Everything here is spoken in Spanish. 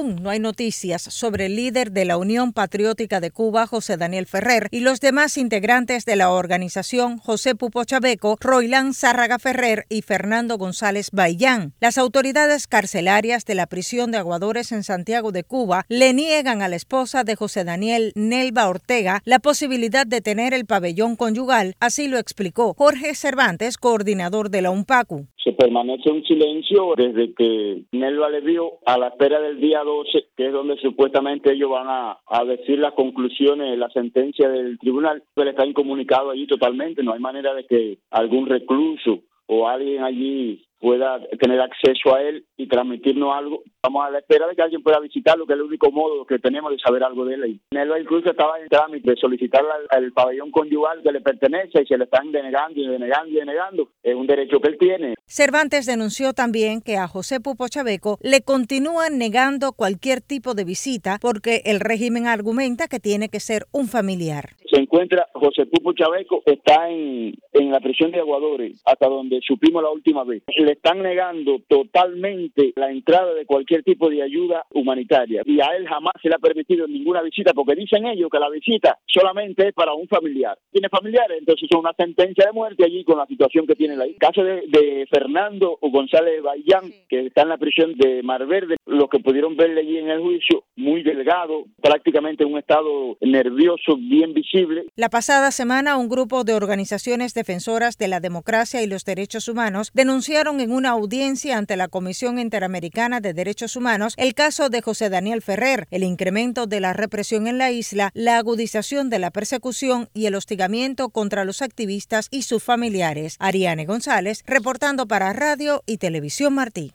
Aún no hay noticias sobre el líder de la Unión Patriótica de Cuba, José Daniel Ferrer, y los demás integrantes de la organización, José Pupo Chaveco, Roilán Zárraga Ferrer y Fernando González Baillán. Las autoridades carcelarias de la prisión de Aguadores en Santiago de Cuba le niegan a la esposa de José Daniel, Nelva Ortega, la posibilidad de tener el pabellón conyugal, así lo explicó Jorge Cervantes, coordinador de la UNPACU. Se permanece un silencio desde que Nelva le dio a la espera del día 12, que es donde supuestamente ellos van a decir las conclusiones de la sentencia del tribunal. Pero está incomunicado allí totalmente, no hay manera de que algún recluso o alguien allí pueda tener acceso a él y transmitirnos algo. Estamos a la espera de que alguien pueda visitarlo, que es el único modo que tenemos de saber algo de él. Nelva incluso estaba en trámite de solicitar el pabellón conyugal que le pertenece y se le están denegando. Es un derecho que él tiene. Cervantes denunció también que a José Pupo Chaveco le continúan negando cualquier tipo de visita porque el régimen argumenta que tiene que ser un familiar. Se encuentra José Pupo Chaveco, está en la prisión de Aguadores, hasta donde supimos la última vez. Le están negando totalmente la entrada de cualquier tipo de ayuda humanitaria y a él jamás se le ha permitido ninguna visita porque dicen ellos que la visita solamente es para un familiar. ¿Tiene familiares? Entonces es una sentencia de muerte allí con la situación que tiene ahí. Caso de Fernando González Baillán, que está en la prisión de Mar Verde, los que pudieron verle allí en el juicio, muy delgado, prácticamente en un estado nervioso bien visible. La pasada semana, un grupo de organizaciones defensoras de la democracia y los derechos humanos denunciaron en una audiencia ante la Comisión Interamericana de Derechos Humanos el caso de José Daniel Ferrer, el incremento de la represión en la isla, la agudización de la persecución y el hostigamiento contra los activistas y sus familiares. Ariane González, reportando para Radio y Televisión Martí.